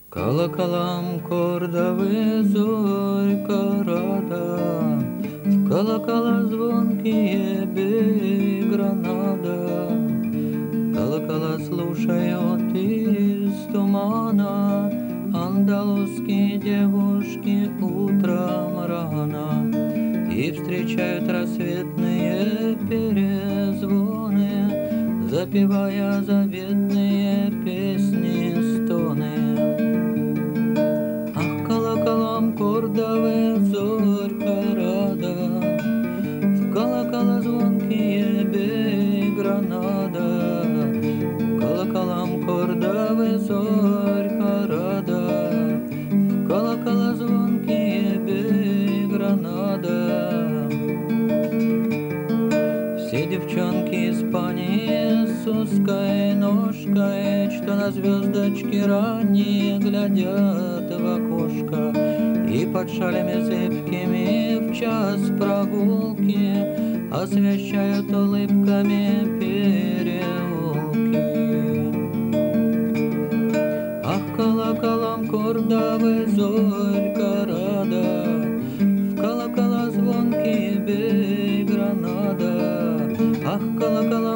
Колоколам кордовы зорька рада, в колокола звонкие бей гранада. Колокола слушают из тумана, андалузские девушки утром рано, и встречают рассветные перезвоны, запевая заветные песни, стоны. Колоколам кордовы зорька рада, в колокола звонкие бей гранада. Колоколам кордовы зорька рада, в колокола звонкие бей гранада. Все девчонки Испании с узкой ножкой, что на звездочки ранние глядят в окошко, и под шалями зыбкими в час прогулки освещают улыбками переулки. Ах, колоколам кордовы зорька рада, в колокола звонкие бей гранада. Ах, колокола